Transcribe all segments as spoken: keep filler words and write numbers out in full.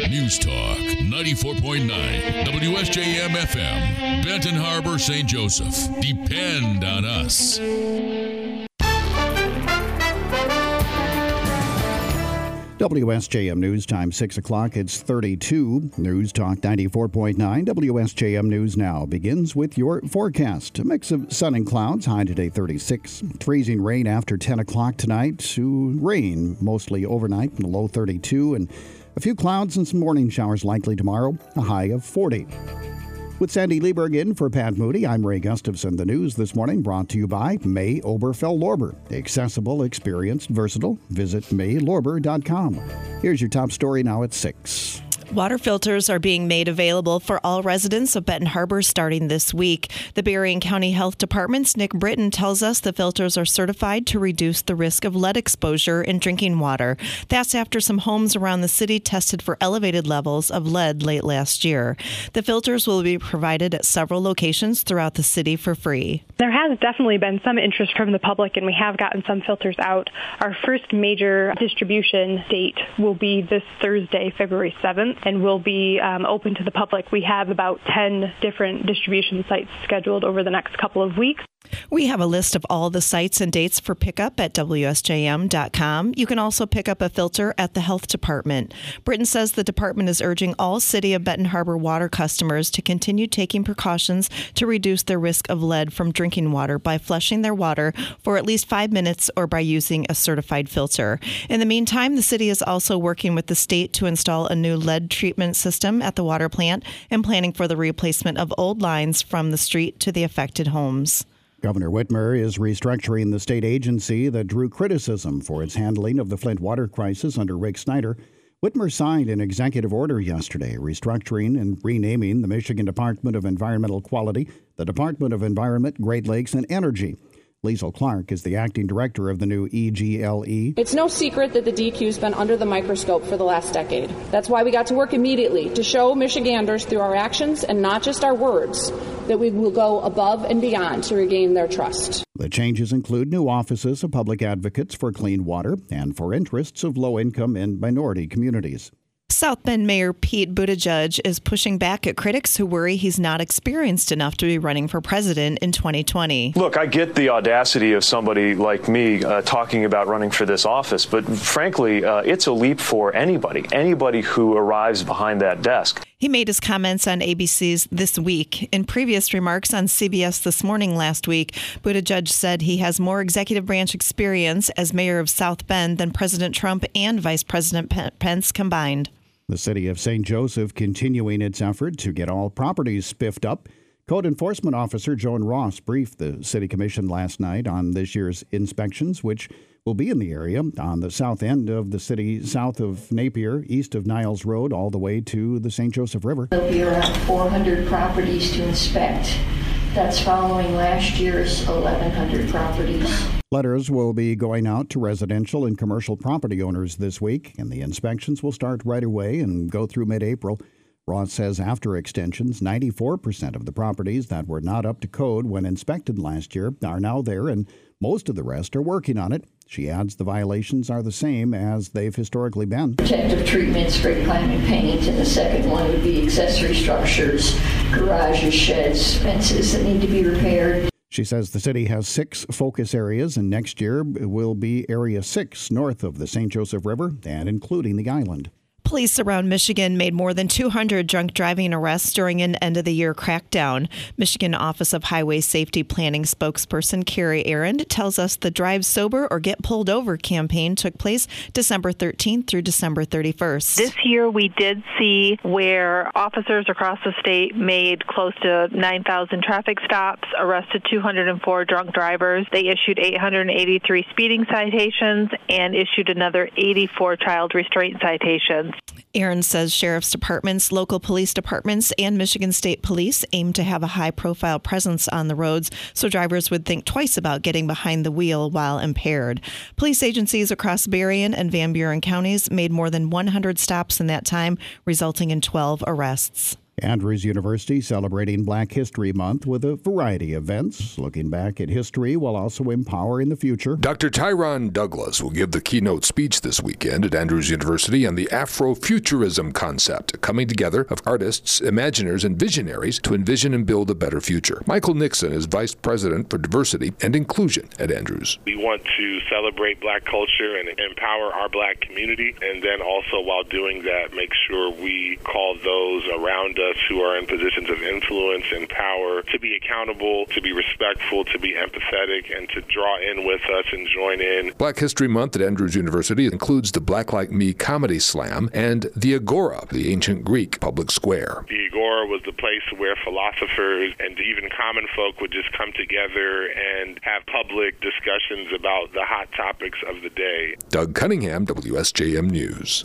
News Talk ninety-four point nine W S J M F M, Benton Harbor, Saint Joseph. Depend on us. W S J M News Time, six o'clock. It's thirty-two. News Talk ninety-four point nine. W S J M News Now begins with your forecast. A mix of sun and clouds. High today thirty-six. Freezing rain after ten o'clock tonight. To rain mostly overnight in the low thirty-two. And a few clouds and some morning showers likely tomorrow. A high of forty. With Sandy Lieberg in for Pat Moody, I'm Ray Gustafson. The news this morning brought to you by May Oberfell-Lorber. Accessible, experienced, versatile. Visit may lorber dot com. Here's your top story now at six. Water filters are being made available for all residents of Benton Harbor starting this week. The Berrien County Health Department's Nick Britton tells us the filters are certified to reduce the risk of lead exposure in drinking water. That's after some homes around the city tested for elevated levels of lead late last year. The filters will be provided at several locations throughout the city for free. There has definitely been some interest from the public, and we have gotten some filters out. Our first major distribution date will be this Thursday, February seventh. And will be um, open to the public. We have about ten different distribution sites scheduled over the next couple of weeks. We have a list of all the sites and dates for pickup at W S J M dot com. You can also pick up a filter at the health department. Britton says the department is urging all City of Benton Harbor water customers to continue taking precautions to reduce their risk of lead from drinking water by flushing their water for at least five minutes or by using a certified filter. In the meantime, the city is also working with the state to install a new lead treatment system at the water plant and planning for the replacement of old lines from the street to the affected homes. Governor Whitmer is restructuring the state agency that drew criticism for its handling of the Flint water crisis under Rick Snyder. Whitmer signed an executive order yesterday restructuring and renaming the Michigan Department of Environmental Quality, the Department of Environment, Great Lakes, and Energy. Liesl Clark is the acting director of the new E G L E. It's no secret that the D E Q's been under the microscope for the last decade. That's why we got to work immediately to show Michiganders through our actions and not just our words that we will go above and beyond to regain their trust. The changes include new offices of public advocates for clean water and for interests of low-income and minority communities. South Bend Mayor Pete Buttigieg is pushing back at critics who worry he's not experienced enough to be running for president in twenty twenty. Look, I get the audacity of somebody like me uh, talking about running for this office, but frankly, uh, it's a leap for anybody, anybody who arrives behind that desk. He made his comments on A B C's This Week. In previous remarks on C B S This Morning last week, Buttigieg said he has more executive branch experience as mayor of South Bend than President Trump and Vice President Pence combined. The city of Saint Joseph continuing its effort to get all properties spiffed up. Code Enforcement Officer Joan Ross briefed the City Commission last night on this year's inspections, which will be in the area on the south end of the city, south of Napier, east of Niles Road, all the way to the Saint Joseph River. There'll be around four hundred properties to inspect. That's following last year's eleven hundred properties. Letters will be going out to residential and commercial property owners this week, and the inspections will start right away and go through mid-April. Ross says after extensions, ninety-four percent of the properties that were not up to code when inspected last year are now there, and most of the rest are working on it. She adds the violations are the same as they've historically been. Protective treatment, spray climbing, paint, and the second one would be accessory structures, garages, sheds, fences that need to be repaired. She says the city has six focus areas, and next year will be Area six north of the Saint Joseph River and including the island. Police around Michigan made more than two hundred drunk driving arrests during an end-of-the-year crackdown. Michigan Office of Highway Safety Planning spokesperson Carrie Arend tells us the Drive Sober or Get Pulled Over campaign took place December thirteenth through December thirty-first. This year we did see where officers across the state made close to nine thousand traffic stops, arrested two hundred four drunk drivers. They issued eight hundred eighty-three speeding citations and issued another eighty-four child restraint citations. Aaron says sheriff's departments, local police departments, and Michigan State Police aim to have a high-profile presence on the roads so drivers would think twice about getting behind the wheel while impaired. Police agencies across Berrien and Van Buren counties made more than one hundred stops in that time, resulting in twelve arrests. Andrews University celebrating Black History Month with a variety of events, looking back at history while also empowering the future. Doctor Tyron Douglas will give the keynote speech this weekend at Andrews University on the Afrofuturism concept, a coming together of artists, imaginers, and visionaries to envision and build a better future. Michael Nixon is Vice President for Diversity and Inclusion at Andrews. We want to celebrate Black culture and empower our Black community, and then also while doing that, make sure we call those around us who are in positions of influence and power to be accountable, to be respectful, to be empathetic, and to draw in with us and join in. Black History Month at Andrews University includes the Black Like Me Comedy Slam and the Agora, the ancient Greek public square. The Agora was the place where philosophers and even common folk would just come together and have public discussions about the hot topics of the day. Doug Cunningham, W S J M News.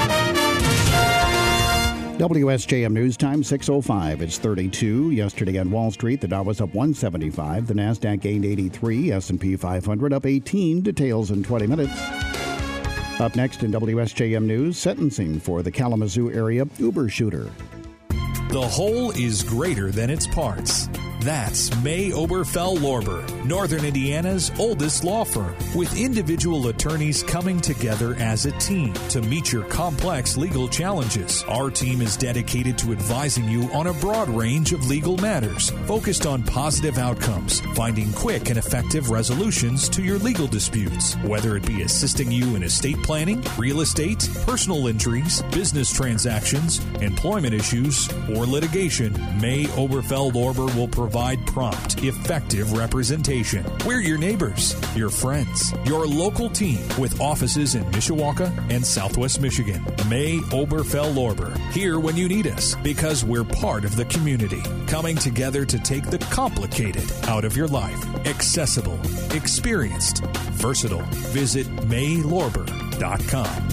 W S J M News Time, six oh five. It's thirty-two. Yesterday on Wall Street, the Dow was up one seventy-five. The NASDAQ gained eighty-three. S and P five hundred up eighteen. Details in twenty minutes. Up next in W S J M News, sentencing for the Kalamazoo area Uber shooter. The whole is greater than its parts. That's May Oberfell Lorber, Northern Indiana's oldest law firm, with individual attorneys coming together as a team to meet your complex legal challenges. Our team is dedicated to advising you on a broad range of legal matters, focused on positive outcomes, finding quick and effective resolutions to your legal disputes, whether it be assisting you in estate planning, real estate, personal injuries, business transactions, employment issues, or litigation. May Oberfell Lorber will provide Provide prompt, effective representation. We're your neighbors, your friends, your local team with offices in Mishawaka and Southwest Michigan. May Oberfell Lorber, here when you need us, because we're part of the community, coming together to take the complicated out of your life. Accessible, experienced, versatile. Visit may lorber dot com.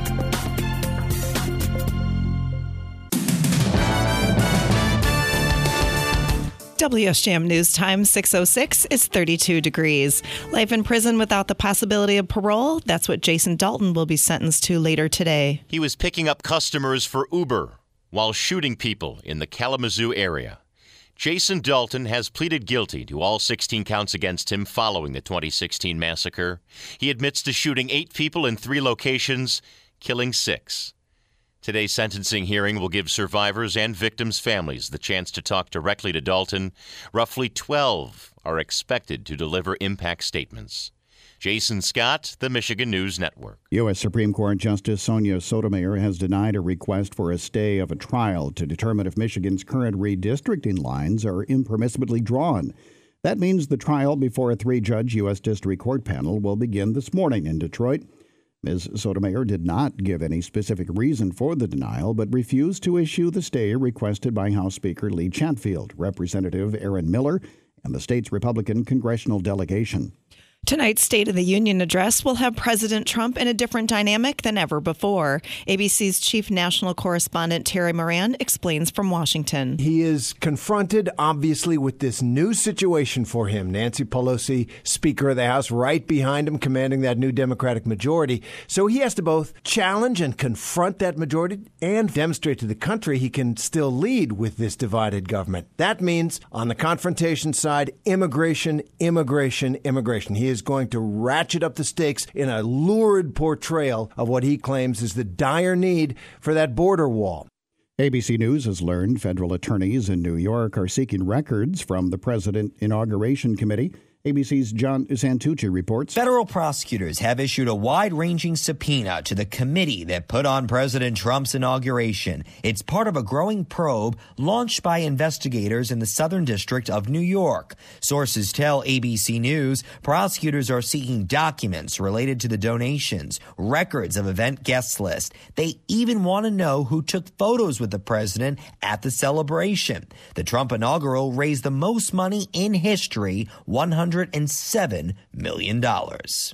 W S J M News Time, six oh six. It's thirty-two degrees. Life in prison without the possibility of parole. That's what Jason Dalton will be sentenced to later today. He was picking up customers for Uber while shooting people in the Kalamazoo area. Jason Dalton has pleaded guilty to all sixteen counts against him following the twenty sixteen massacre. He admits to shooting eight people in three locations, killing six. Today's sentencing hearing will give survivors and victims' families the chance to talk directly to Dalton. Roughly twelve are expected to deliver impact statements. Jason Scott, the Michigan News Network. U S Supreme Court Justice Sonia Sotomayor has denied a request for a stay of a trial to determine if Michigan's current redistricting lines are impermissibly drawn. That means the trial before a three-judge U S District Court panel will begin this morning in Detroit. Miz Sotomayor did not give any specific reason for the denial, but refused to issue the stay requested by House Speaker Lee Chatfield, Representative Aaron Miller, and the state's Republican congressional delegation. Tonight's State of the Union address will have President Trump in a different dynamic than ever before. A B C's chief national correspondent Terry Moran explains from Washington. He is confronted, obviously, with this new situation for him. Nancy Pelosi, Speaker of the House, right behind him, commanding that new Democratic majority. So he has to both challenge and confront that majority and demonstrate to the country he can still lead with this divided government. That means, on the confrontation side, immigration, immigration, immigration. He is going to ratchet up the stakes in a lurid portrayal of what he claims is the dire need for that border wall. A B C News has learned federal attorneys in New York are seeking records from the President Inauguration Committee. A B C's John Santucci reports. Federal prosecutors have issued a wide-ranging subpoena to the committee that put on President Trump's inauguration. It's part of a growing probe launched by investigators in the Southern District of New York. Sources tell A B C News prosecutors are seeking documents related to the donations, records of event guest list. They even want to know who took photos with the president at the celebration. The Trump inaugural raised the most money in history, one hundred seven million dollars.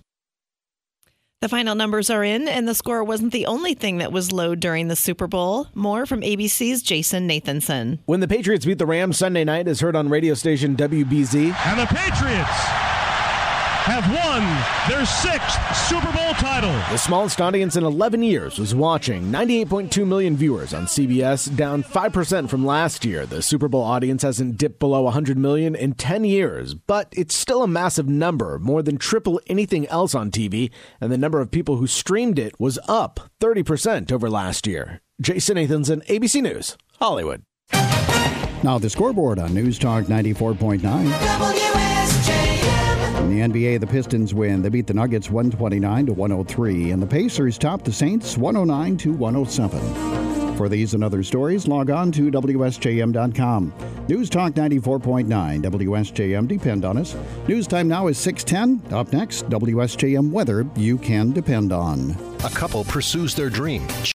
The final numbers are in, and the score wasn't the only thing that was low during the Super Bowl. More from A B C's Jason Nathanson. When the Patriots beat the Rams Sunday night, as heard on radio station W B Z. And the Patriots have won their sixth Super Bowl title. The smallest audience in eleven years was watching. ninety-eight point two million viewers on C B S, down five percent from last year. The Super Bowl audience hasn't dipped below one hundred million in ten years, but it's still a massive number, more than triple anything else on T V, and the number of people who streamed it was up thirty percent over last year. Jason Nathanson, A B C News, Hollywood. Now the scoreboard on News Talk ninety-four point nine. In the N B A, the Pistons win. They beat the Nuggets one twenty-nine to one oh three, and the Pacers top the Saints one oh nine to one oh seven. For these and other stories, log on to W S J M dot com. News Talk ninety-four point nine, W S J M, depend on us. News time now is six ten. Up next, W S J M weather you can depend on. A couple pursues their dream.